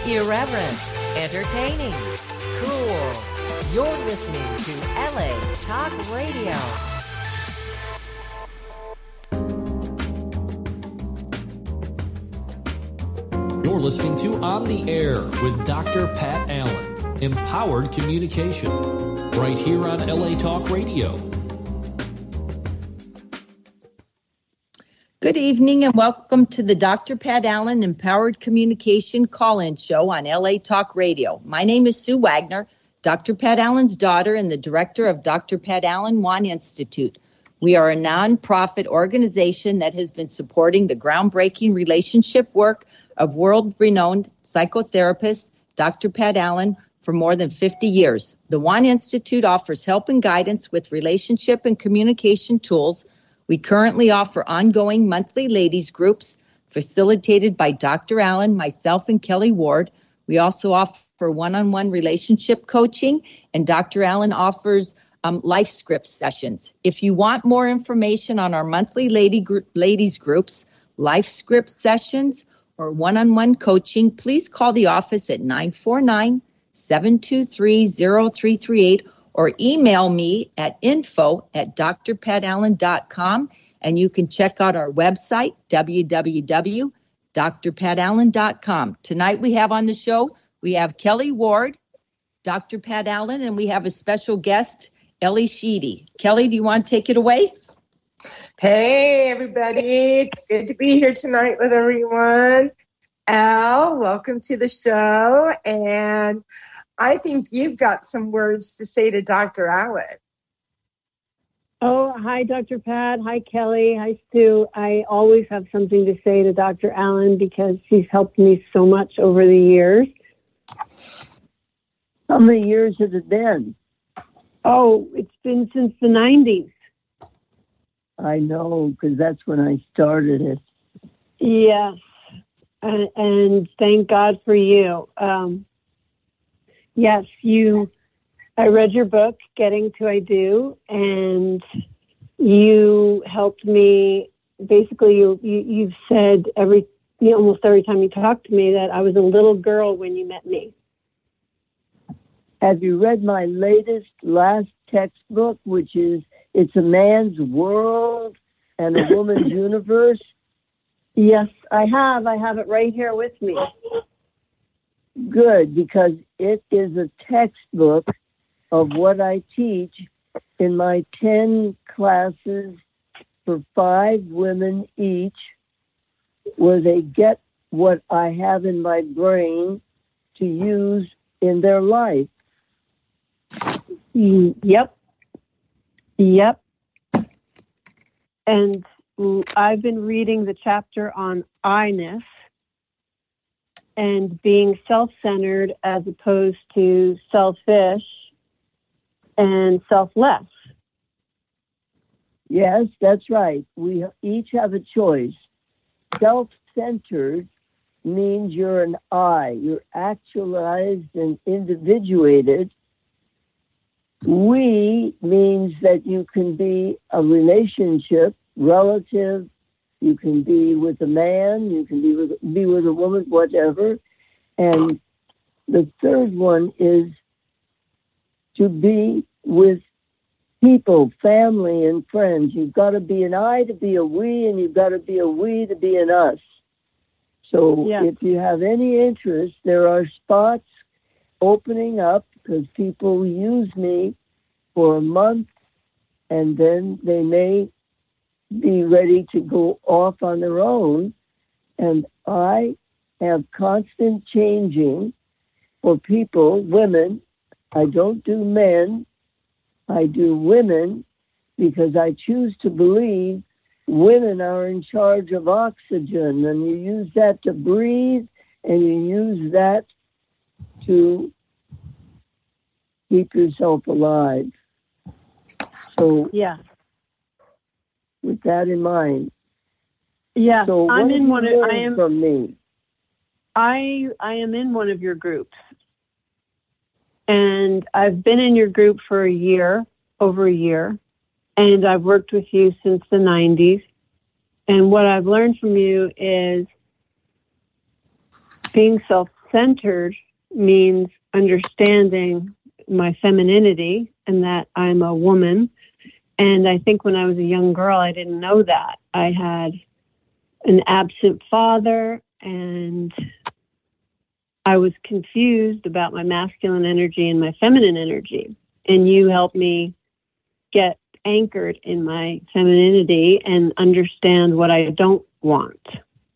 Irreverent, entertaining, cool. You're listening to LA Talk Radio. You're listening to On the Air with Dr. Pat Allen. Empowered communication. Right here on LA Talk Radio. Good evening and welcome to the Dr. Pat Allen Empowered Communication call-in show on LA Talk Radio. My name is Sue Wagner, Dr. Pat Allen's daughter and the director of Dr. Pat Allen Wan Institute. We are a nonprofit organization that has been supporting the groundbreaking relationship work of world-renowned psychotherapist Dr. Pat Allen for more than 50 years. The Wan Institute offers help and guidance with relationship and communication tools. We currently offer ongoing monthly ladies groups facilitated by Dr. Allen, myself, and Kelly Ward. We also offer one-on-one relationship coaching, and Dr. Allen offers life script sessions. If you want more information on our monthly ladies groups, life script sessions, or one-on-one coaching, please call the office at 949-723-0338 or email me at info@drpatallen.com, and you can check out our website, www.drpatallen.com. Tonight we have on the show, we have Kelly Ward, Dr. Pat Allen, and we have a special guest, Ellie Sheedy. Kelly, do you want to take it away? Hey, everybody. It's good to be here tonight with everyone. Al, welcome to the show. And I think you've got some words to say to Dr. Allen. Oh, hi, Dr. Pat. Hi, Kelly. Hi, Stu. I always have something to say to Dr. Allen because he's helped me so much over the years. How many years has it been? Oh, it's been since the 90s. I know, because that's when I started it. Yes, and thank God for you. Yes, I read your book, Getting to I Do, and you helped me. Basically, you've said almost every time you talk to me that I was a little girl when you met me. Have you read my last textbook, which is It's a Man's World and a Woman's Universe? Yes, I have. I have it right here with me. Good, because it is a textbook of what I teach in my 10 classes for 5 women each, where they get what I have in my brain to use in their life. Yep. And I've been reading the chapter on I-ness and being self-centered as opposed to selfish and selfless. Yes, that's right. We each have a choice. Self-centered means you're an I. You're actualized and individuated. We means that you can be a relationship, relative. You can be with a man, you can be with a woman, whatever. And the third one is to be with people, family, and friends. You've got to be an I to be a we, and you've got to be a we to be an us. So If you have any interest, there are spots opening up because people use me for a month, and then they may be ready to go off on their own. And I have constant changing for people, women. I don't do men. I do women because I choose to believe women are in charge of oxygen, and you use that to breathe, and you use that to keep yourself alive. So with that in mind. Yeah, so I'm in one of from me. I am in one of your groups. And I've been in your group for over a year, and I've worked with you since the 90s. And what I've learned from you is being self centered means understanding my femininity and that I'm a woman. And I think when I was a young girl, I didn't know that. I had an absent father, and I was confused about my masculine energy and my feminine energy. And you helped me get anchored in my femininity and understand what I don't want.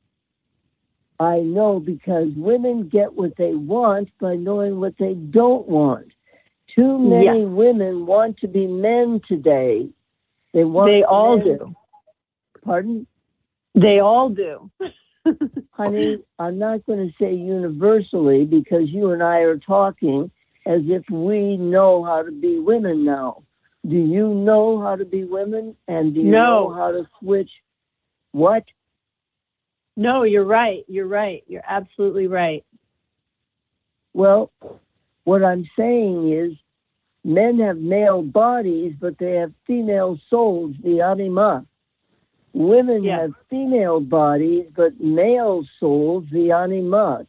I know, because women get what they want by knowing what they don't want. Too many women want to be men today. They all do. Pardon? They all do. Honey, I'm not going to say universally, because you and I are talking as if we know how to be women now. Do you know how to be women? And do you know how to switch? What? No, you're right. You're right. You're absolutely right. Well, what I'm saying is men have male bodies, but they have female souls, the anima. Women have female bodies, but male souls, the anima.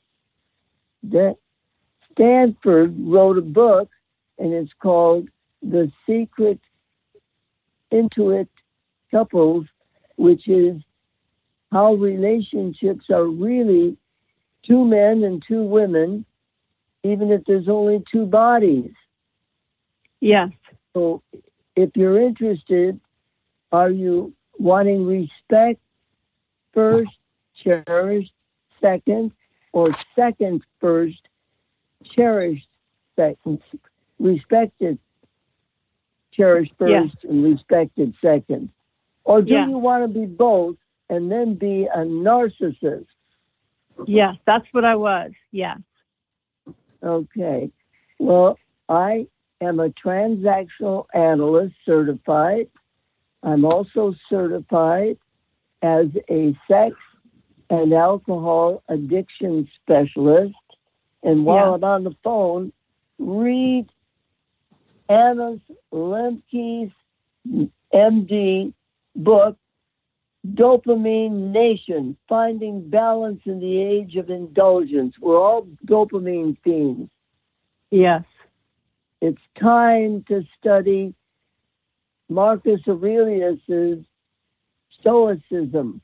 Stanford wrote a book, and it's called The Secret Intuit Couples, which is how relationships are really two men and two women, even if there's only two bodies. Yes. So if you're interested, are you wanting respect first, cherished second, or second first, cherished second, respected, cherished first, and respected second? Or do you want to be both and then be a narcissist? Yes, that's what I was. Yes. Okay. Well, I am a transactional analyst certified. I'm also certified as a sex and alcohol addiction specialist. And while I'm on the phone, read Anna Lembke's MD book, Dopamine Nation, Finding Balance in the Age of Indulgence. We're all dopamine fiends. Yes. It's time to study Marcus Aurelius's Stoicism.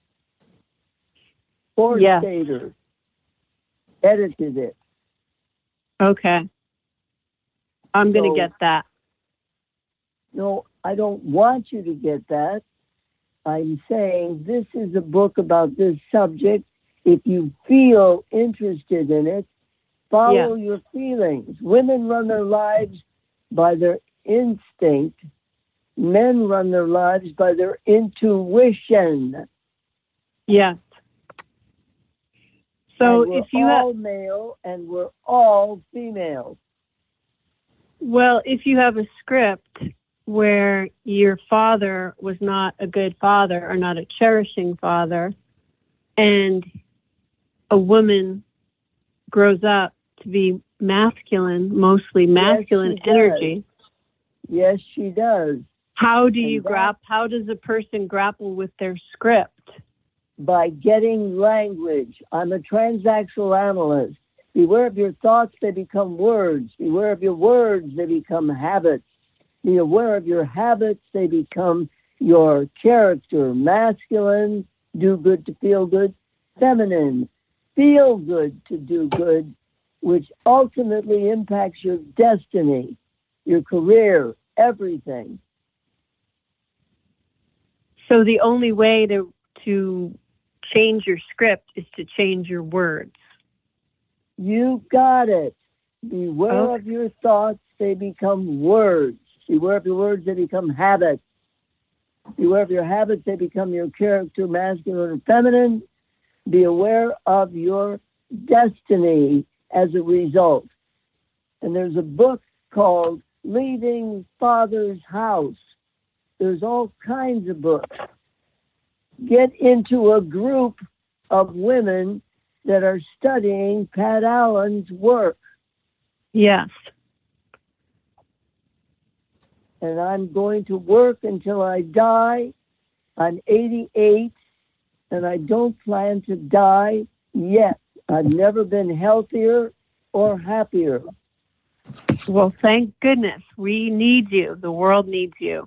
Forstater edited it. Okay. I'm going to get that. No, I don't want you to get that. I'm saying this is a book about this subject. If you feel interested in it, follow your feelings. Women run their lives by their instinct. Men run their lives by their intuition. Yes. So and if you we're all male and we're all female. Well, if you have a script where your father was not a good father or not a cherishing father, and a woman grows up to be masculine, mostly masculine energy. Yes, she does. How do you how does a person grapple with their script? By getting language. I'm a transactional analyst. Beware of your thoughts, they become words. Beware of your words, they become habits. Be aware of your habits, they become your character. Masculine, do good to feel good. Feminine, feel good to do good, which ultimately impacts your destiny, your career, everything. So the only way to change your script is to change your words. You got it. Beware of your thoughts, they become words. Beware of your words, they become habits. Beware of your habits, they become your character, masculine and feminine. Be aware of your destiny as a result. And there's a book called Leaving Father's House. There's all kinds of books. Get into a group of women that are studying Pat Allen's work. Yes. And I'm going to work until I die. I'm 88, and I don't plan to die yet. I've never been healthier or happier. Well, thank goodness. We need you. The world needs you.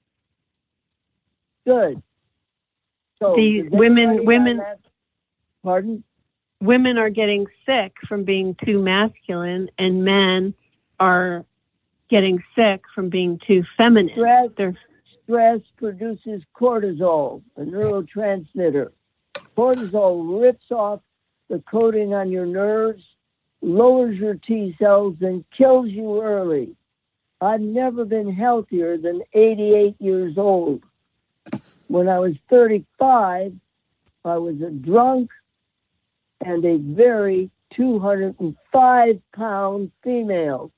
Good. So These women, pardon? Women are getting sick from being too masculine, and men are getting sick from being too feminine. Stress produces cortisol, a neurotransmitter. Cortisol rips off the coating on your nerves, lowers your T cells, and kills you early. I've never been healthier than 88 years old. When I was 35, I was a drunk and a very 205-pound female.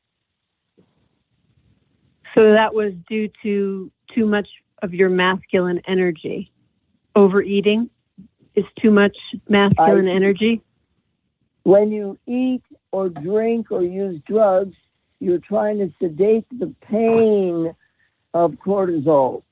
So that was due to too much of your masculine energy. Overeating is too much masculine energy. When you eat or drink or use drugs, you're trying to sedate the pain of cortisol.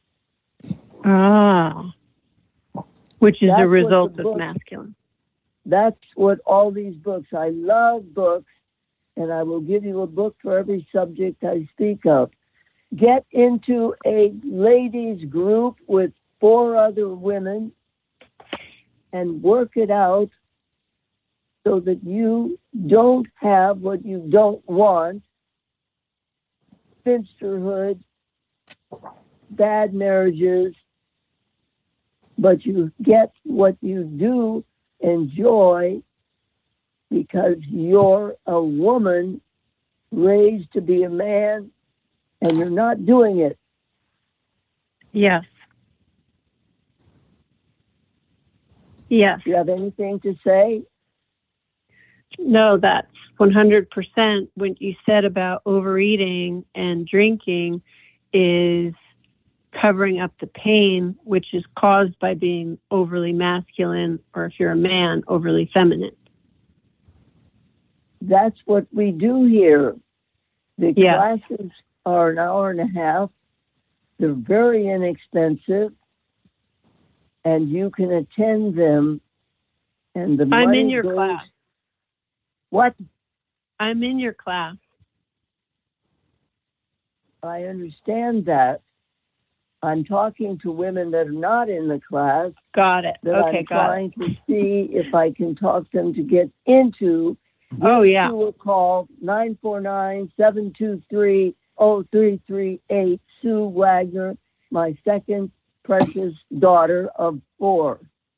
Which is a result of masculine. That's what all these books, I love books, and I will give you a book for every subject I speak of. Get into a ladies group with 4 other women and work it out so that you don't have what you don't want, spinsterhood, bad marriages, but you get what you do enjoy because you're a woman raised to be a man and you're not doing it. Yes. Yes. Do you have anything to say? No, that's 100% what you said about overeating and drinking is covering up the pain, which is caused by being overly masculine, or if you're a man, overly feminine. That's what we do here. The classes are an hour and a half. They're very inexpensive, and you can attend them. And the money I'm in your goes... class. What? I'm in your class. I understand that. I'm talking to women that are not in the class. Got it. That Okay, I'm trying to see if I can talk them to get into. Oh, yeah. You will call 949-723-0338. Sue Wagner, my second precious daughter of 4.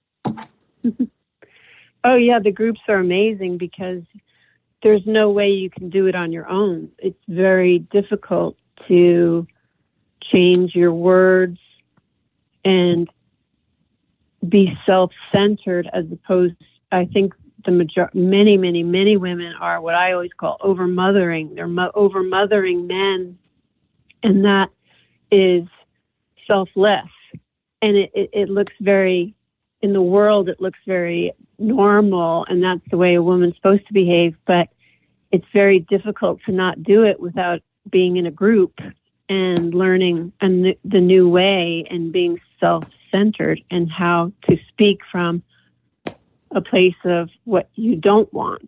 Oh, yeah, the groups are amazing because there's no way you can do it on your own. It's very difficult to change your words and be self-centered as opposed, I think many women are what I always call over-mothering. They're over-mothering men, and that is selfless. And it looks very, in the world, it looks very normal, and that's the way a woman's supposed to behave, but it's very difficult to not do it without being in a group and learning the new way and being self-centered and how to speak from a place of what you don't want.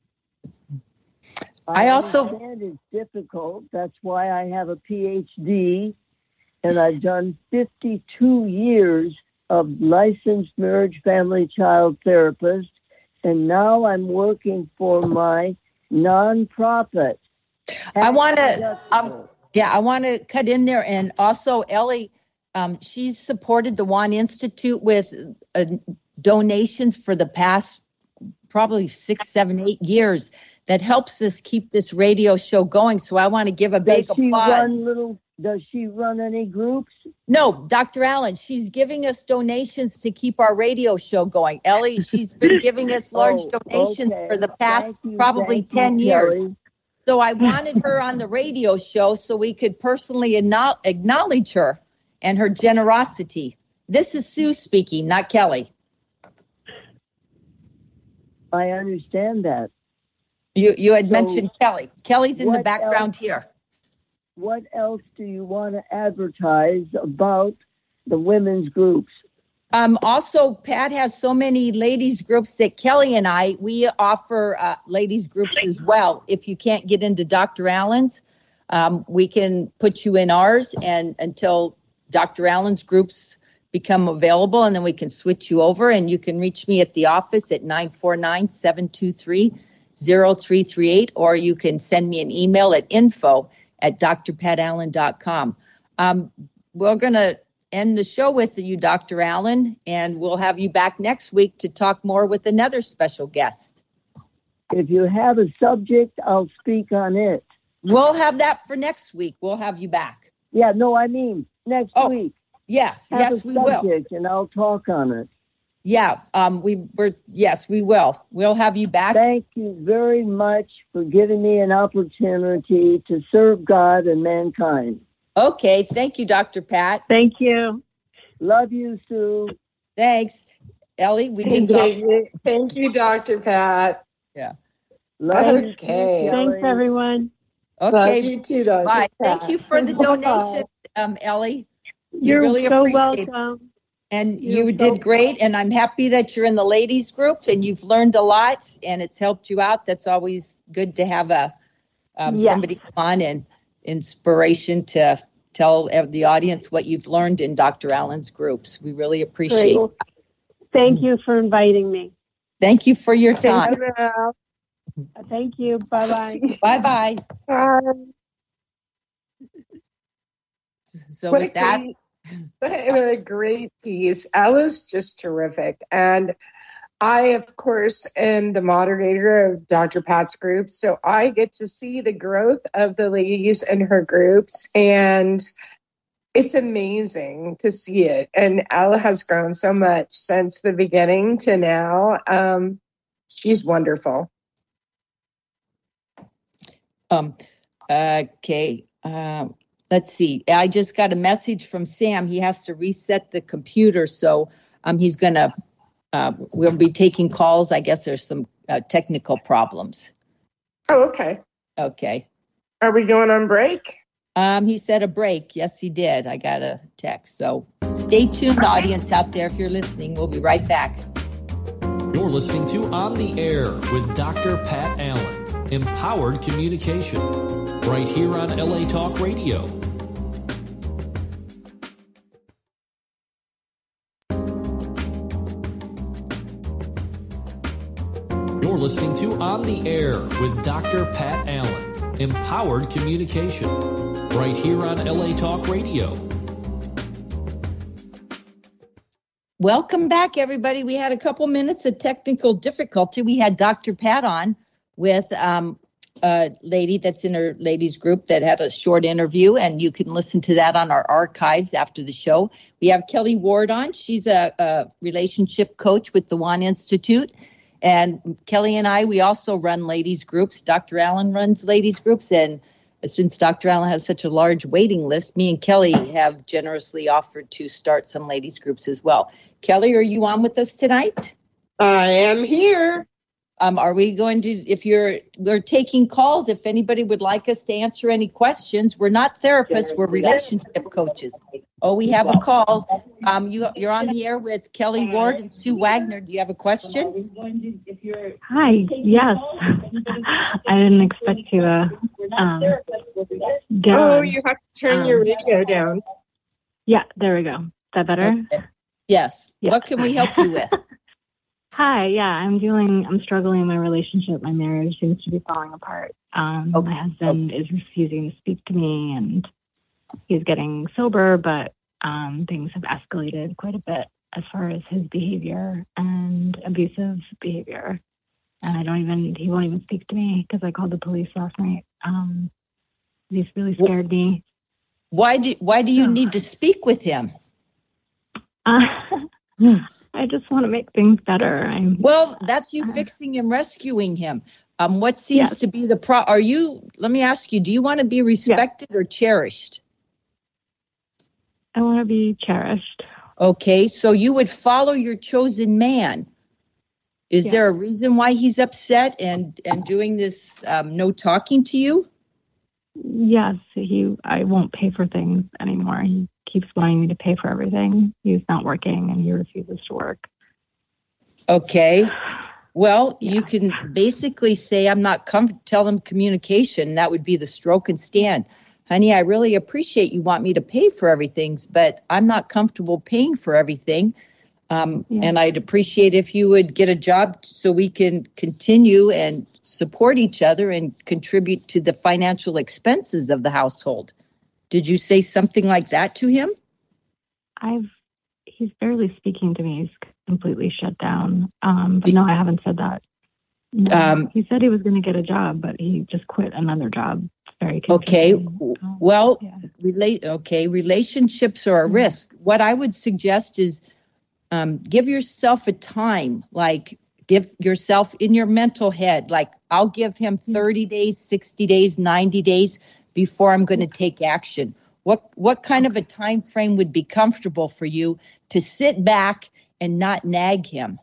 I understand it's difficult. That's why I have a PhD, and I've done 52 years of licensed marriage, family, child therapist, and now I'm working for my nonprofit. I want to cut in there, and also Ellie, she's supported the One Institute with donations for the past probably 6, 7, 8 years. That helps us keep this radio show going. So I want to give a big applause. Does she run any groups? No, Dr. Allen, she's giving us donations to keep our radio show going. Ellie, she's been giving us large donations for the past probably 10 years. Kelly. So I wanted her on the radio show so we could personally acknowledge her and her generosity. This is Sue speaking, not Kelly. I understand that. You had mentioned Kelly. Kelly's in the background here. What else do you want to advertise about the women's groups? Also, Pat has so many ladies groups that Kelly and we offer ladies groups as well. If you can't get into Dr. Allen's, we can put you in ours and until Dr. Allen's groups become available, and then we can switch you over. And you can reach me at the office at 949-723-0338, or you can send me an email at info@drpatallen.com. We're going to end the show with you, Dr. Allen, and we'll have you back next week to talk more with another special guest. If you have a subject, I'll speak on it. We'll have that for next week. We'll have you back. Yeah, no, I mean next week. Yes, have yes, a we subject, will. And I'll talk on it. Yeah, we will. We'll have you back. Thank you very much for giving me an opportunity to serve God and mankind. Okay, thank you, Dr. Pat. Thank you. Love you, Sue. Thanks, Ellie. Thank you, Dr. Pat. Yeah. Love you, Okay. Kelly. Thanks, everyone. Okay. Love you too, Dr. Bye. Pat. Thank you for the donation, Ellie. You're really so appreciate it. welcome. And you did great, and I'm happy that you're in the ladies group and you've learned a lot and it's helped you out. That's always good to have somebody come on and inspiration to tell the audience what you've learned in Dr. Allen's groups. We really appreciate it. Thank you for inviting me. Thank you for your time. Thank you. Bye-bye. Bye-bye. Bye. So with that, what a great piece. Ella's just terrific. And I, of course, am the moderator of Dr. Pat's group, so I get to see the growth of the ladies in her groups, and it's amazing to see it. And Ella has grown so much since the beginning to now. She's wonderful. Okay. Let's see. I just got a message from Sam. He has to reset the computer, so he's going to. We'll be taking calls. I guess there's some technical problems. Oh, okay. Okay. Are we going on break? He said a break. Yes, he did. I got a text. So stay tuned, audience out there. If you're listening, we'll be right back. You're listening to On the Air with Dr. Pat Allen, Empowered Communication, right here on LA Talk Radio. You're listening to On the Air with Dr. Pat Allen, Empowered Communication, right here on LA Talk Radio. Welcome back, everybody. We had a couple minutes of technical difficulty. We had Dr. Pat on with a lady that's in her ladies group that had a short interview, and you can listen to that on our archives after the show. We have Kelly Ward on. She's a relationship coach with the One Institute. And Kelly and we also run ladies groups. Dr. Allen runs ladies groups. And since Dr. Allen has such a large waiting list, me and Kelly have generously offered to start some ladies groups as well. Kelly, are you on with us tonight? I am here. Are we going to, we're taking calls. If anybody would like us to answer any questions, we're not therapists, we're relationship coaches. Oh, we have a call. You're on the air with Kelly Ward and Sue Wagner. Do you have a question? Hi, yes. I didn't expect to Oh, you have to turn your radio down. Yeah, there we go. Is that better? Okay. Yes. Yeah. What can we help you with? Hi, yeah, I'm struggling in my relationship. My marriage seems to be falling apart. My husband is refusing to speak to me, and he's getting sober, but things have escalated quite a bit as far as his behavior and abusive behavior. And he won't even speak to me because I called the police last night. He's really scared me. Why do you need to speak with him? I just want to make things better. Well, that's you fixing and rescuing him. What seems to be the let me ask you, do you want to be respected or cherished? I want to be cherished. Okay, so you would follow your chosen man. Is there a reason why he's upset and doing this no talking to you? Yes, I won't pay for things anymore. He keeps wanting me to pay for everything. He's not working and he refuses to work. Okay. Well, you can basically say, I'm not tell him communication. That would be the stroke and stand. Honey, I really appreciate you want me to pay for everything, but I'm not comfortable paying for everything. And I'd appreciate if you would get a job so we can continue and support each other and contribute to the financial expenses of the household. Did you say something like that to him? He's barely speaking to me. He's completely shut down. But no, I haven't said that. No. He said he was going to get a job, but he just quit another job. Very confusing. Okay. Well, relationships are a risk. What I would suggest is give yourself a time, like give yourself in your mental head, like I'll give him 30 days, 60 days, 90 days before I'm going to take action. What kind of a time frame would be comfortable for you to sit back and not nag him?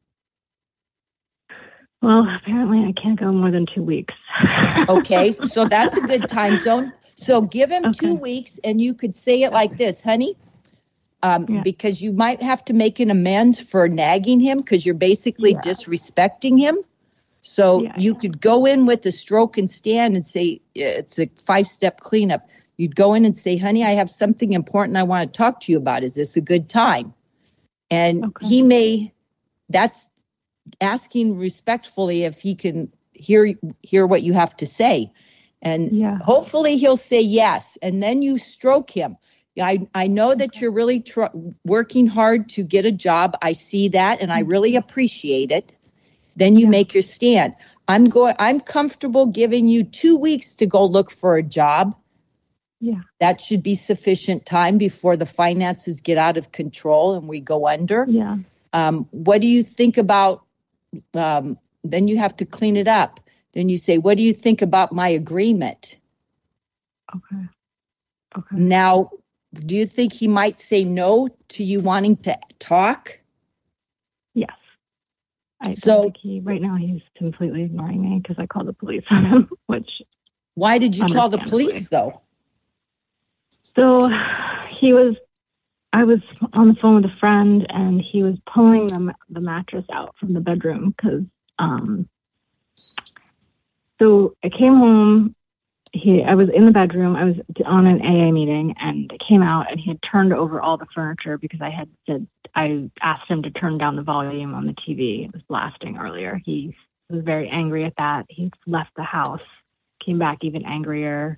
Well, apparently I can't go more than 2 weeks. Okay, so that's a good time zone. So give him 2 weeks, and you could say it like this, honey, because you might have to make an amends for nagging him because you're basically disrespecting him. So you could go in with the stroke and stand and say, it's a 5-step cleanup. You'd go in and say, honey, I have something important I want to talk to you about. Is this a good time? And that's asking respectfully if he can hear what you have to say. And hopefully he'll say yes. And then you stroke him. I know that you're really working hard to get a job. I see that, and I really appreciate it. Then you make your stand. I'm comfortable giving you 2 weeks to go look for a job. Yeah. That should be sufficient time before the finances get out of control and we go under. Yeah. What do you think about, then you have to clean it up. Then you say, what do you think about my agreement? Okay. Now, do you think he might say no to you wanting to talk? Yes. Right now he's completely ignoring me because I called the police on him, Why did you call the police though? So I was on the phone with a friend and he was pulling the mattress out from the bedroom because, so I came home, I was in the bedroom, I was on an AA meeting and I came out and he had turned over all the furniture because I asked him to turn down the volume on the TV. It was blasting earlier. He was very angry at that. He left the house, came back even angrier.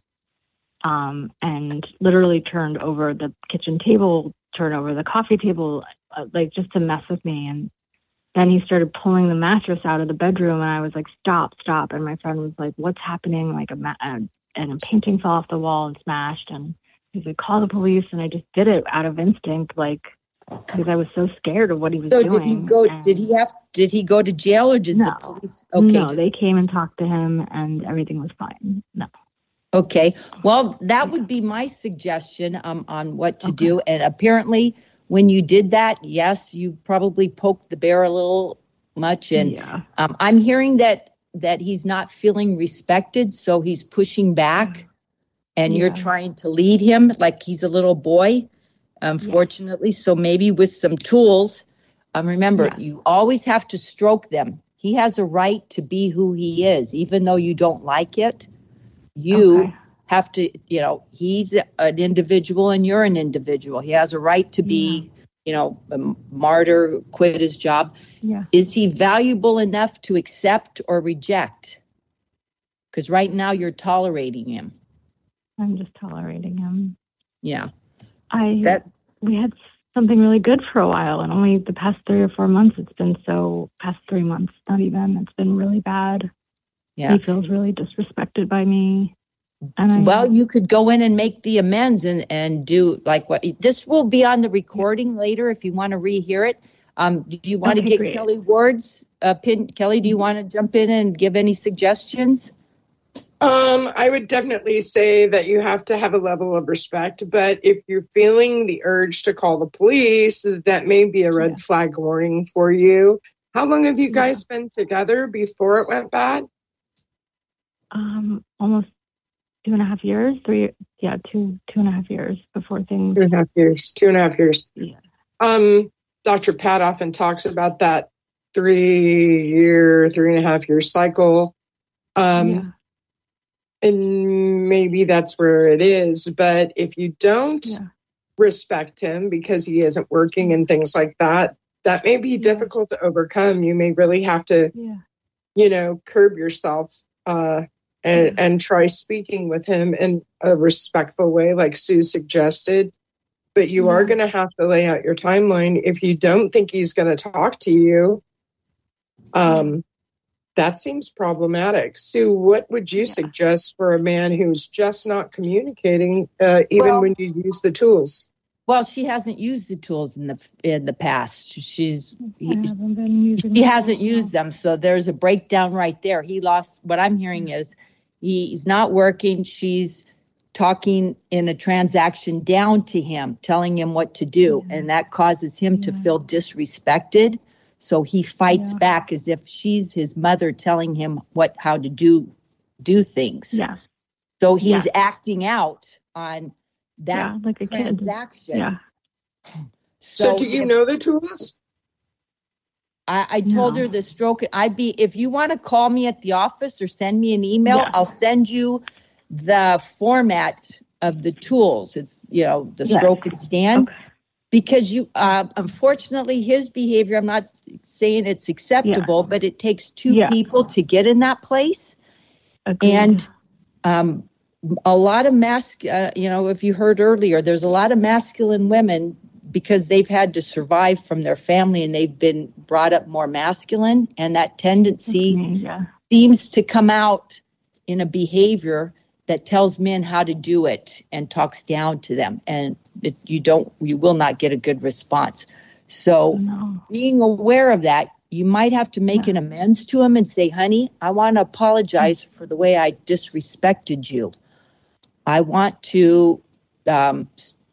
And literally turned over the kitchen table, turned over the coffee table, like just to mess with me. And then he started pulling the mattress out of the bedroom and I was like, stop. And my friend was like, what's happening? Like and a painting fell off the wall and smashed. And he's like, call the police. And I just did it out of instinct, like, because I was so scared of what he was doing. So did he go to jail or did the police? Okay. No, they came and talked to him and everything was fine. No. Okay. Well, that would be my suggestion on what to do. And apparently when you did that, yes, you probably poked the bear a little much. And I'm hearing that he's not feeling respected. So he's pushing back and you're trying to lead him like he's a little boy, unfortunately. So maybe with some tools, remember, you always have to stroke them. He has a right to be who he is, even though you don't like it. You have to, he's an individual and you're an individual. He has a right to be, a martyr, quit his job. Yeah. Is he valuable enough to accept or reject? Because right now you're tolerating him. I'm just tolerating him. Yeah. We had something really good for a while and only the past 3 or 4 months, past 3 months, not even, it's been really bad. Yeah. He feels really disrespected by me. Well, you could go in and make the amends and do like what this will be on the recording later if you want to rehear it. Do you want to get great. Kelly Ward's opinion? Kelly, do you want to jump in and give any suggestions? I would definitely say that you have to have a level of respect, but if you're feeling the urge to call the police, that may be a red flag warning for you. How long have you guys been together before it went bad? Almost 2.5 years, 2.5 years before things. 2.5 years. 2.5 years. Yeah. Dr. Pat often talks about that 3.5 year cycle. And maybe that's where it is. But if you don't respect him because he isn't working and things like that, that may be difficult to overcome. You may really have to, curb yourself and try speaking with him in a respectful way, like Sue suggested. But you are going to have to lay out your timeline. If you don't think he's going to talk to you, that seems problematic. Sue, what would you suggest for a man who's just not communicating, even when you use the tools? Well, she hasn't used the tools in the past. He hasn't used them, so there's a breakdown right there. He lost. What I'm hearing is he's not working. She's talking in a transaction down to him, telling him what to do, and that causes him to feel disrespected. So he fights back as if she's his mother telling him how to do things. Yeah. So he's acting out on that like a transaction. Yeah. So do you know the tools? I told her the stroke. If you want to call me at the office or send me an email, I'll send you the format of the tools. It's the stroke and stand. Okay. Because unfortunately, his behavior, I'm not saying it's acceptable, but it takes two people to get in that place. Agreed. And a lot of if you heard earlier, there's a lot of masculine women because they've had to survive from their family and they've been brought up more masculine. And that tendency seems to come out in a behavior that tells men how to do it and talks down to them. And you will not get a good response. So being aware of that, you might have to make an amends to him and say, honey, I want to apologize for the way I disrespected you. I want to, have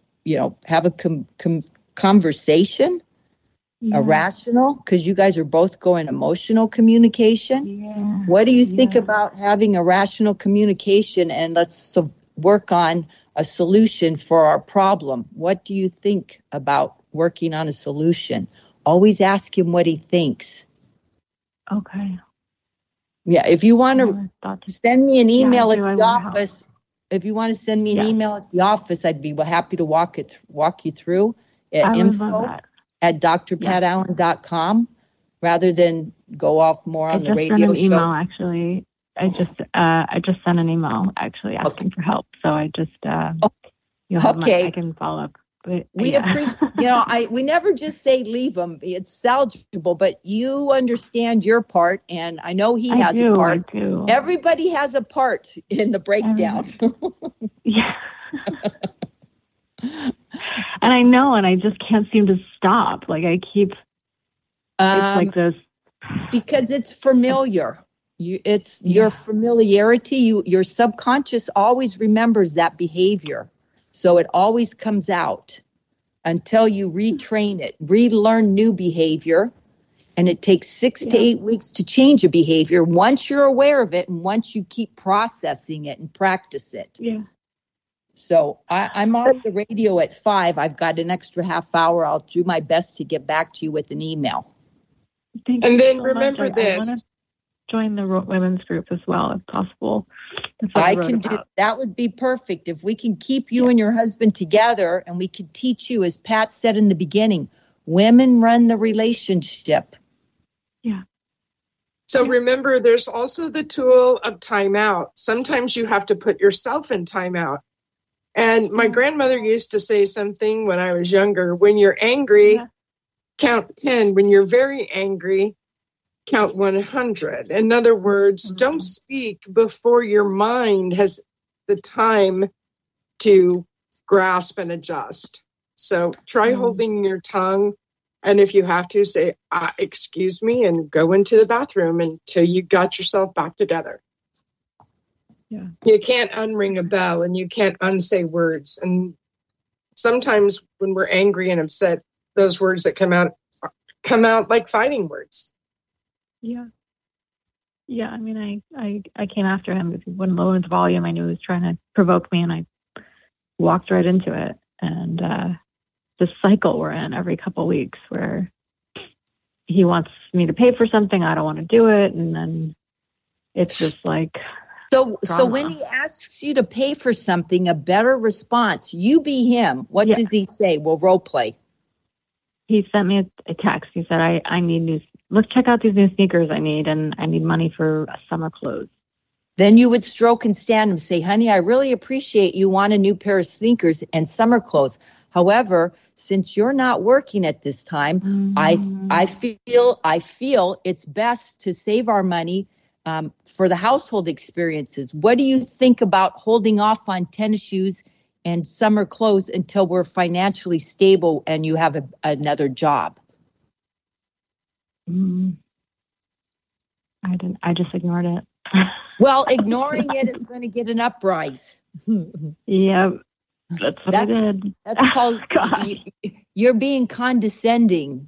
a conversation, a rational, because you guys are both going emotional communication. Yeah. What do you think about having a rational communication, and let's work on a solution for our problem? What do you think about working on a solution? Always ask him what he thinks. Okay. Yeah, if you want to send me an email at the office, if you want to send me an email at the office, I'd be happy to walk you through at info@drpatallen.com rather than go off more on the radio show. I just sent an email, actually. I just sent an email, actually, asking for help. So I just, I can follow up. But, we appreciate, we never just say leave them. It's salvageable, but you understand your part, and I know he has a part. I do. Everybody has a part in the breakdown. Yeah. And I know, and I just can't seem to stop. Like I keep, it's like this. Because it's familiar. Your familiarity. Your subconscious always remembers that behavior. So it always comes out until you retrain it, relearn new behavior. And it takes 6 to 8 weeks to change a behavior once you're aware of it and once you keep processing it and practice it. Yeah. So I'm off the radio at 5. I've got an extra half hour. I'll do my best to get back to you with an email. Thank and you then so remember much. this. I want to join the women's group as well, if possible. I can do that. Would be perfect if we can keep you and your husband together, and we could teach you, as Pat said in the beginning, women run the relationship. Yeah. So remember, there's also the tool of timeout. Sometimes you have to put yourself in timeout. And my grandmother used to say something when I was younger: when you're angry, count 10. When you're very angry, count 100. In other words, don't speak before your mind has the time to grasp and adjust. So try holding your tongue. And if you have to, say, excuse me, and go into the bathroom until you got yourself back together. Yeah. You can't unring a bell and you can't unsay words. And sometimes when we're angry and upset, those words that come out like fighting words. Yeah. Yeah, I mean, I came after him because he wouldn't lower his volume. I knew he was trying to provoke me, and I walked right into it. And this cycle we're in every couple of weeks where he wants me to pay for something, I don't want to do it, and then it's just like So drama. when he asks you to pay for something, a better response, you be him. What does he say? We'll role play. He sent me a text. He said, I need let's check out these new sneakers I need, and I need money for summer clothes. Then you would stroke and stand and say, honey, I really appreciate you want a new pair of sneakers and summer clothes. However, since you're not working at this time, I feel it's best to save our money for the household experiences. What do you think about holding off on tennis shoes and summer clothes until we're financially stable and you have another job? I just ignored it. Well, ignoring it is going to get an uprise. Yeah, that's what I did. That's called, you're being condescending.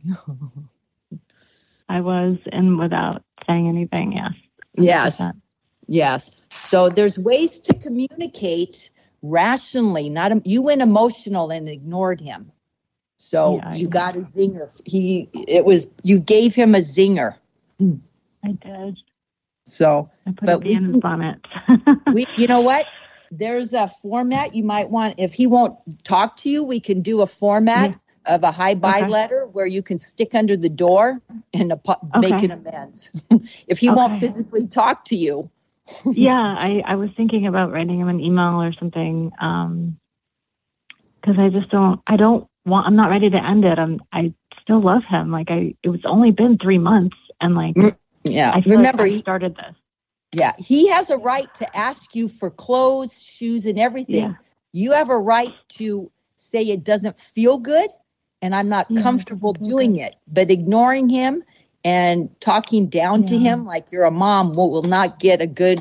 I was, and without saying anything, yes. 100%. Yes. So there's ways to communicate rationally. You went emotional and ignored him. So you got a zinger. You gave him a zinger. I did. So, I put a bee in his bonnet. You know what? There's a format you might want. If he won't talk to you, we can do a format of a hi-bye letter where you can stick under the door and make an amends. If he won't physically talk to you. I was thinking about writing him an email or something. Because I'm not ready to end it. I still love him. Like it was only been 3 months, and I feel remember like I started this. Yeah, he has a right to ask you for clothes, shoes, and everything. Yeah. You have a right to say it doesn't feel good, and I'm not comfortable doing it. But ignoring him and talking down to him like you're a mom will not get a good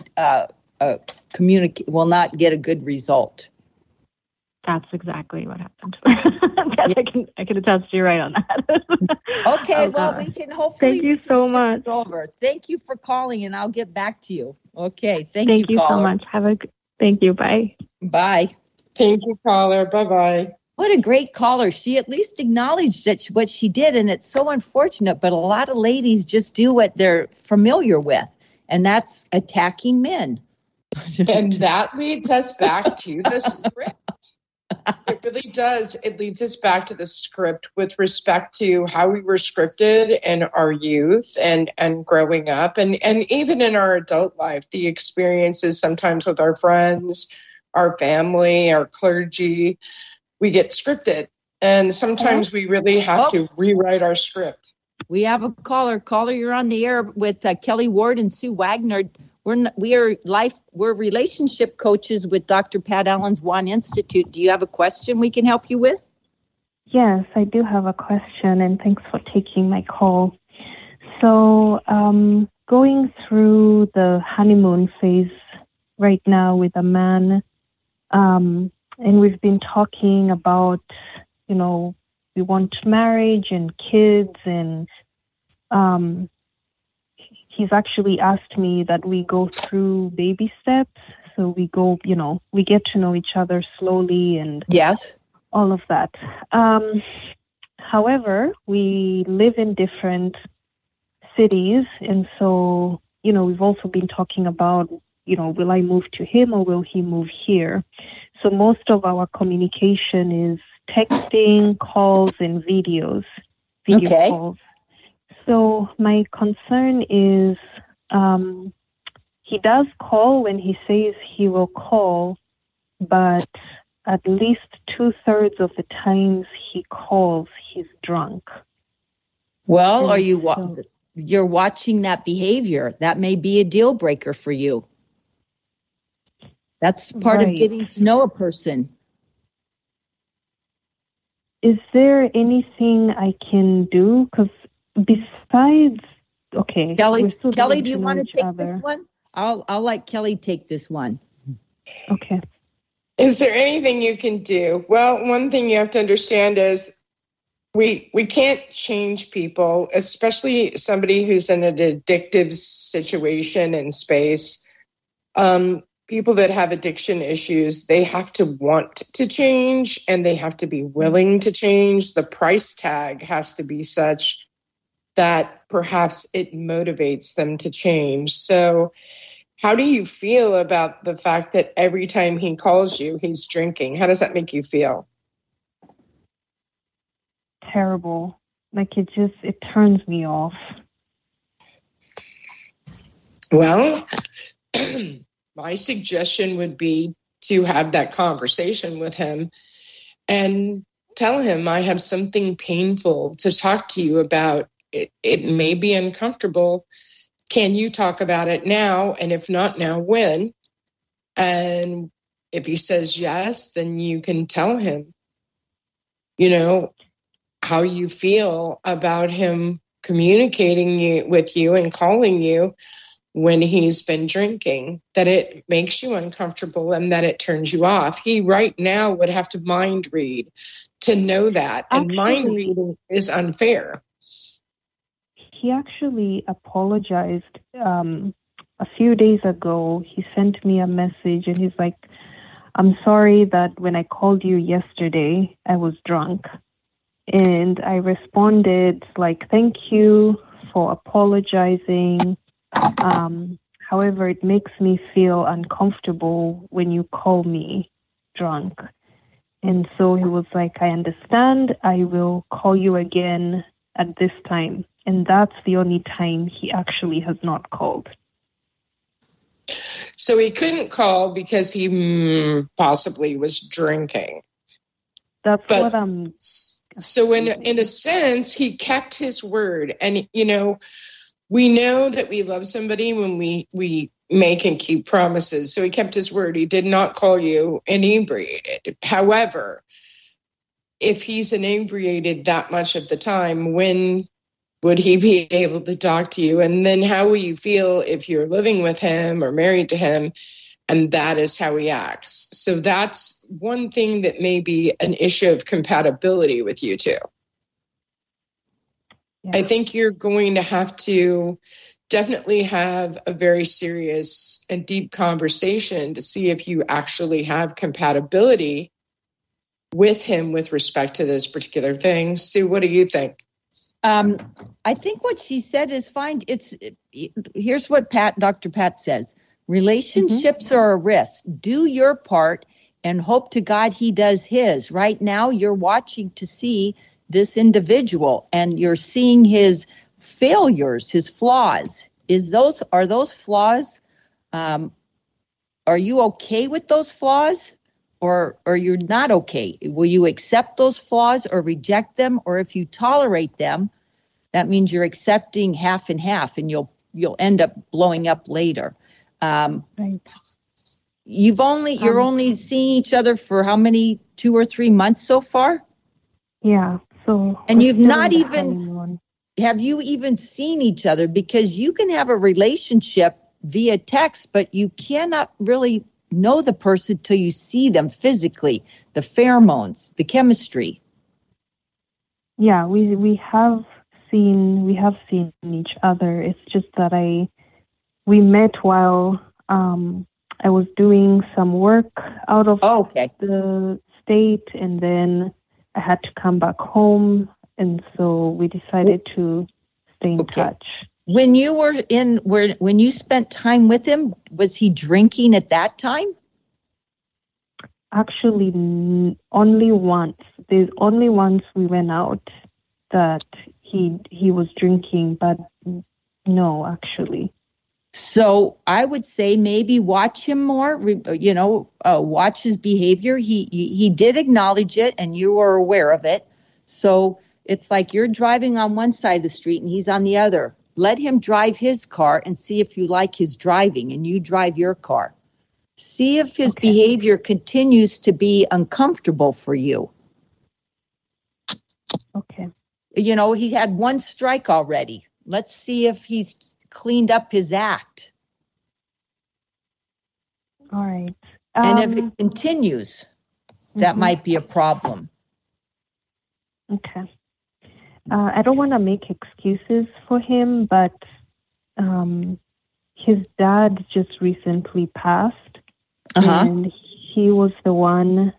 will not get a good result. That's exactly what happened. I can attest to you right on that. Okay, we can hopefully. Thank you so much. Over. Thank you for calling, and I'll get back to you. Okay, thank you, caller. So much. Thank you. Bye. Bye. Thank you, caller. Bye-bye. What a great caller. She at least acknowledged what she did, and it's so unfortunate, but a lot of ladies just do what they're familiar with, and that's attacking men. And that leads us back to the script. It really does. It leads us back to the script with respect to how we were scripted in our youth and growing up and even in our adult life, the experiences sometimes with our friends, our family, our clergy, we get scripted. And sometimes we really have to rewrite our script. We have a caller. Caller, you're on the air with Kelly Ward and Sue Wagner. We're relationship coaches with Dr. Pat Allen's One Institute. Do you have a question we can help you with? Yes, I do have a question, and thanks for taking my call. So, going through the honeymoon phase right now with a man, and we've been talking about, we want marriage and kids, and he's actually asked me that we go through baby steps. So we go, we get to know each other slowly and all of that. However, we live in different cities. And so, we've also been talking about, will I move to him or will he move here? So most of our communication is texting, calls, and video calls. So my concern is he does call when he says he will call, but at least 2/3 of the times he calls, he's drunk. Well, you're watching that behavior. That may be a deal breaker for you. That's part of getting to know a person. Is there anything I can do? Because besides, Kelly, do you want to take this one? I'll let Kelly take this one. Okay. Is there anything you can do? Well, one thing you have to understand is We can't change people, especially somebody who's in an addictive situation in space. People that have addiction issues, they have to want to change and they have to be willing to change. The price tag has to be such that perhaps it motivates them to change. So how do you feel about the fact that every time he calls you, he's drinking? How does that make you feel? Terrible. Like it turns me off. Well, my suggestion would be to have that conversation with him and tell him, I have something painful to talk to you about. It may be uncomfortable. Can you talk about it now? And if not now, when? And if he says yes, then you can tell him, how you feel about him communicating with you and calling you when he's been drinking, that it makes you uncomfortable and that it turns you off. He right now would have to mind read to know that. And mind reading is unfair. He actually apologized a few days ago. He sent me a message and he's like, I'm sorry that when I called you yesterday, I was drunk. And I responded like, thank you for apologizing. However, it makes me feel uncomfortable when you call me drunk. And so he was like, I understand. I will call you again at this time. And that's the only time he actually has not called. So he couldn't call because he possibly was drinking. That's what I'm... So in a sense, he kept his word. And, we know that we love somebody when we make and keep promises. So he kept his word. He did not call you inebriated. However, if he's inebriated that much of the time, when would he be able to talk to you? And then how will you feel if you're living with him or married to him and that is how he acts? So that's one thing that may be an issue of compatibility with you two. Yeah. I think you're going to have to definitely have a very serious and deep conversation to see if you actually have compatibility with him with respect to this particular thing. Sue, what do you think? I think what she said is fine. Here's what Dr. Pat says. Relationships are a risk. Do your part and hope to God he does his. Right now, you're watching to see this individual and you're seeing his failures, his flaws. Are those flaws? Are you okay with those flaws? Or you're not okay? Will you accept those flaws or reject them? Or if you tolerate them, that means you're accepting half and half, and you'll end up blowing up later. Right. You're only seeing each other for how many? 2 or 3 months so far? Yeah. So. And you've not even. Have you even seen each other? Because you can have a relationship via text, but you cannot really know the person till you see them physically, the pheromones, the chemistry. Yeah, we have seen each other. It's just that we met while I was doing some work out of the state, and then I had to come back home, and so we decided to stay in touch. When you spent time with him, was he drinking at that time? Actually, only once. There's only once we went out that he was drinking, but no, actually. So I would say maybe watch him more, watch his behavior. He did acknowledge it and you were aware of it. So it's like you're driving on one side of the street and he's on the other. Let him drive his car and see if you like his driving and you drive your car. See if his behavior continues to be uncomfortable for you. Okay. He had one strike already. Let's see if he's cleaned up his act. All right. And if it continues, that might be a problem. Okay. I don't want to make excuses for him, but his dad just recently passed, and he was the one,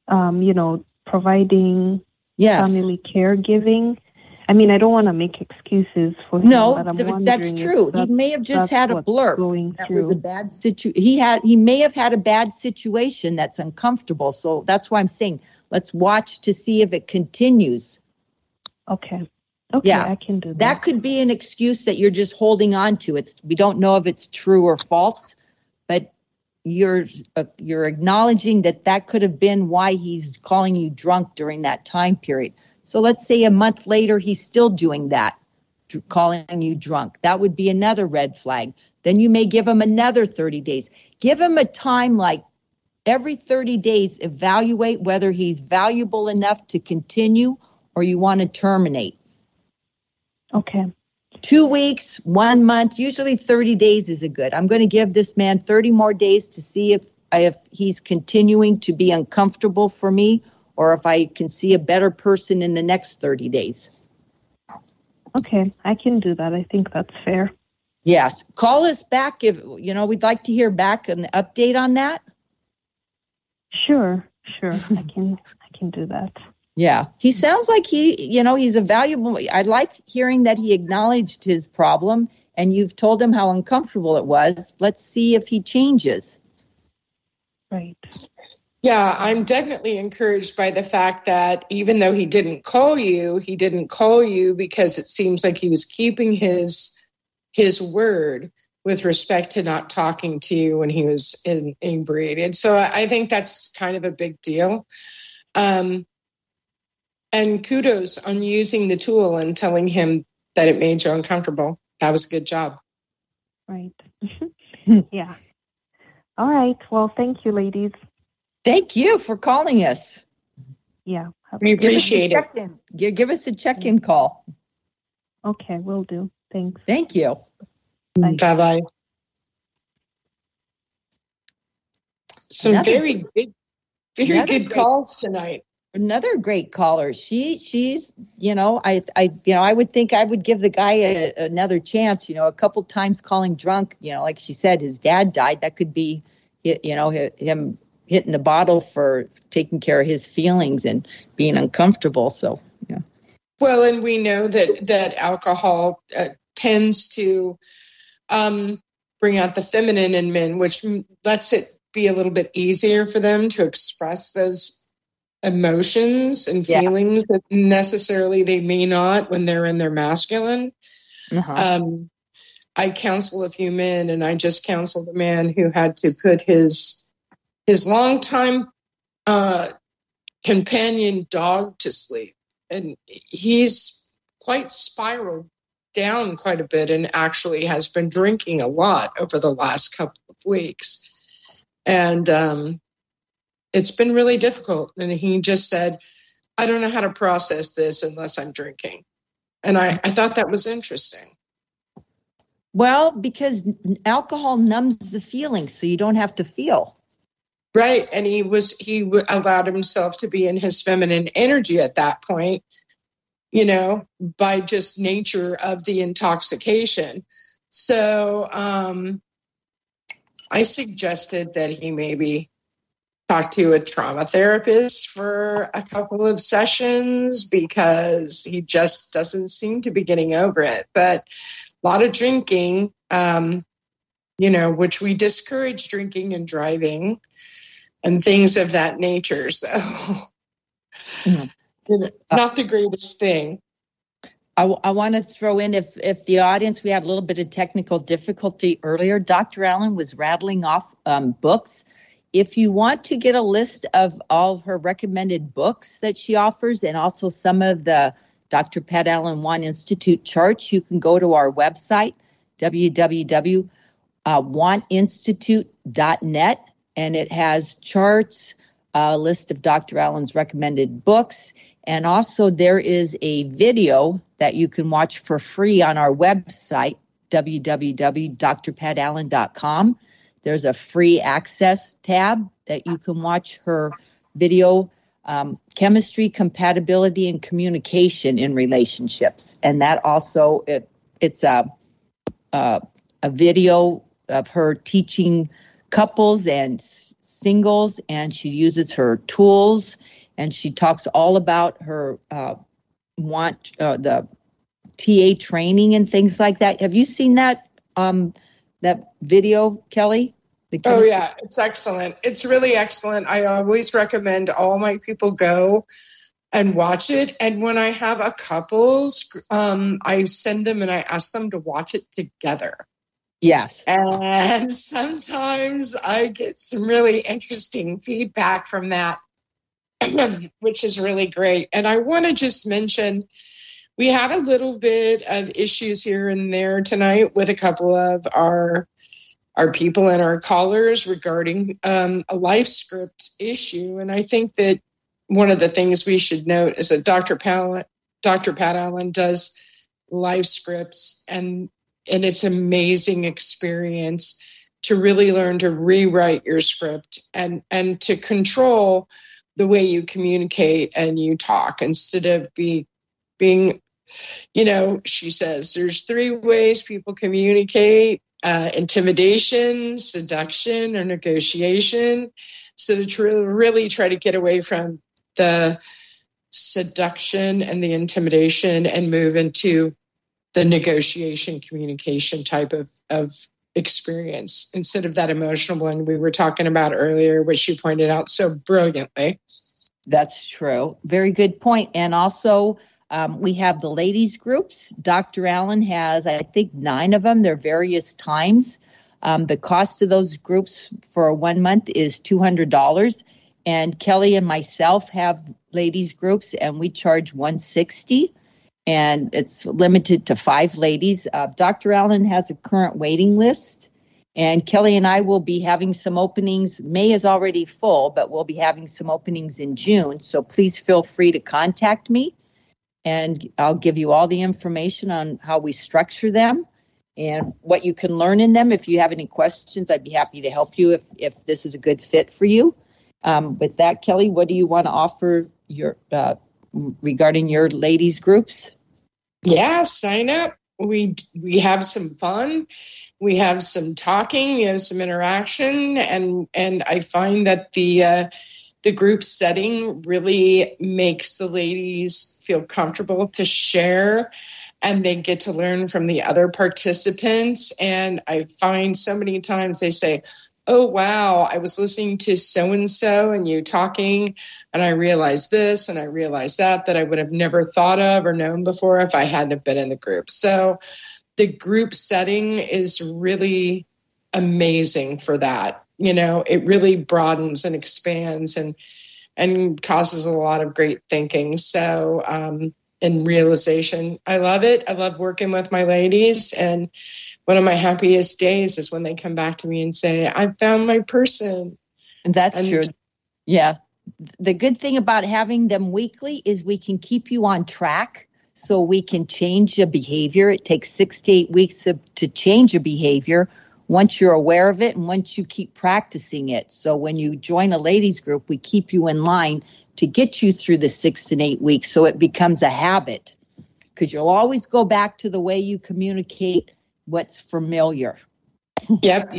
providing family caregiving. I mean, I don't want to make excuses for him. No, but I'm that's true. He may have just had a blurb. That was a bad He may have had a bad situation that's uncomfortable. So that's why I'm saying let's watch to see if it continues. Okay, yeah, I can do that. That could be an excuse that you're just holding on to. We don't know if it's true or false, but you're acknowledging that could have been why he's calling you drunk during that time period. So let's say a month later, he's still doing that, calling you drunk. That would be another red flag. Then you may give him another 30 days. Give him a time like every 30 days, evaluate whether he's valuable enough to continue or you want to terminate. Okay. 2 weeks, 1 month, usually 30 days is a good. I'm going to give this man 30 more days to see if he's continuing to be uncomfortable for me, or if I can see a better person in the next 30 days. Okay, I can do that. I think that's fair. Yes. Call us back if, we'd like to hear back an update on that. Sure. I can do that. Yeah. He sounds like he's a valuable, I like hearing that he acknowledged his problem and you've told him how uncomfortable it was. Let's see if he changes. Right. Yeah, I'm definitely encouraged by the fact that even though he didn't call you because it seems like he was keeping his word with respect to not talking to you when he was inebriated. So I think that's kind of a big deal. And kudos on using the tool and telling him that it made you uncomfortable. That was a good job. Right. Yeah. All right. Well, thank you, ladies. Thank you for calling us. Yeah. We appreciate it. Give us a check-in call. Okay, will do. Thanks. Thank you. Bye. Bye-bye. Some very good calls tonight. Another great caller. She's, I would think I would give the guy another chance, a couple times calling drunk, like she said, his dad died. That could be, him hitting the bottle for taking care of his feelings and being uncomfortable. So, yeah. Well, and we know that alcohol tends to bring out the feminine in men, which lets it be a little bit easier for them to express those emotions and feelings that necessarily they may not when they're in their masculine. I counsel a few men, and I just counseled a man who had to put his longtime companion dog to sleep, and he's quite spiraled down quite a bit and actually has been drinking a lot over the last couple of weeks. And it's been really difficult. And he just said, I don't know how to process this unless I'm drinking. And I thought that was interesting. Well, because alcohol numbs the feeling, so you don't have to feel. Right. And he allowed himself to be in his feminine energy at that point, by just nature of the intoxication. So I suggested that he maybe talk to a trauma therapist for a couple of sessions because he just doesn't seem to be getting over it. But a lot of drinking, which we discourage drinking and driving and things of that nature. So not the greatest thing. I want to throw in, if the audience, we had a little bit of technical difficulty earlier. Dr. Allen was rattling off books. If you want to get a list of all her recommended books that she offers and also some of the Dr. Pat Allen Wine Institute charts, you can go to our website, www.wantinstitute.net, and it has charts, a list of Dr. Allen's recommended books, and also there is a video that you can watch for free on our website, www.drpatallen.com. There's a free access tab that you can watch her video chemistry, compatibility, and communication in relationships. And that also, it's a video of her teaching couples and singles, and she uses her tools, and she talks all about her the TA training and things like that. Have you seen that video, Kelly? Oh, yeah, it's excellent. It's really excellent. I always recommend all my people go and watch it. And when I have a couples, I send them and I ask them to watch it together. Yes. And sometimes I get some really interesting feedback from that, which is really great. And I want to just mention, we had a little bit of issues here and there tonight with a couple of our people and our callers regarding a LifeScript issue. And I think that one of the things we should note is that Dr. Pat Allen does LifeScripts, and it's an amazing experience to really learn to rewrite your script and to control the way you communicate and you talk, instead of being, she says there's 3 ways people communicate: intimidation, seduction, or negotiation. So to really try to get away from the seduction and the intimidation and move into the negotiation, communication type of experience, instead of that emotional one we were talking about earlier, which you pointed out so brilliantly. That's true. Very good point. And also, we have the ladies groups. Dr. Allen has, I think, 9 of them. They're various times. The cost of those groups for 1 month is $200. And Kelly and myself have ladies groups, and we charge $160. And it's limited to 5 ladies. Dr. Allen has a current waiting list. And Kelly and I will be having some openings. May is already full, but we'll be having some openings in June. So please feel free to contact me. And I'll give you all the information on how we structure them and what you can learn in them. If you have any questions, I'd be happy to help you if this is a good fit for you. With that, Kelly, what do you want to offer regarding your ladies groups? Yeah, sign up. We have some fun. We have some talking. We have some interaction, and I find that the group setting really makes the ladies feel comfortable to share, and they get to learn from the other participants. And I find so many times they say, "Oh, wow, I was listening to so-and-so and you talking, and I realized this and I realized that I would have never thought of or known before if I hadn't have been in the group." So the group setting is really amazing for that. It really broadens and expands and causes a lot of great thinking. So, and realization. I love it. I love working with my ladies. And one of my happiest days is when they come back to me and say, "I found my person." That's true. Yeah. The good thing about having them weekly is we can keep you on track, so we can change your behavior. It takes 6 to 8 weeks to change your behavior once you're aware of it and once you keep practicing it. So when you join a ladies group, we keep you in line to get you through the 6 to 8 weeks so it becomes a habit, because you'll always go back to the way you communicate what's familiar. Yep.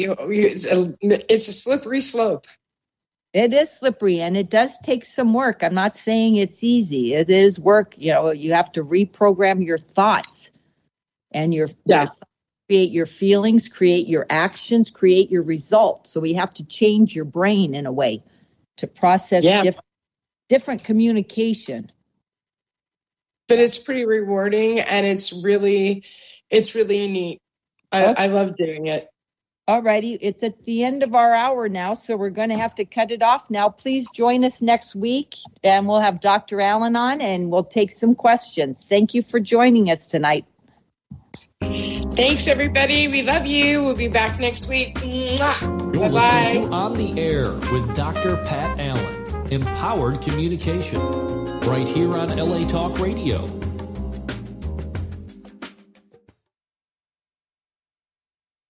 It's a slippery slope. It is slippery, and it does take some work. I'm not saying it's easy. It is work. You have to reprogram your thoughts and create your feelings, create your actions, create your results. So we have to change your brain in a way to process different communication. But it's pretty rewarding, and it's really neat. I love doing it. All righty. It's at the end of our hour now, so we're going to have to cut it off now. Please join us next week, and we'll have Dr. Allen on, and we'll take some questions. Thank you for joining us tonight. Thanks, everybody. We love you. We'll be back next week. Mwah. You're Bye-bye. listening to On the Air with Dr. Pat Allen. Empowered communication. Right here on LA Talk Radio.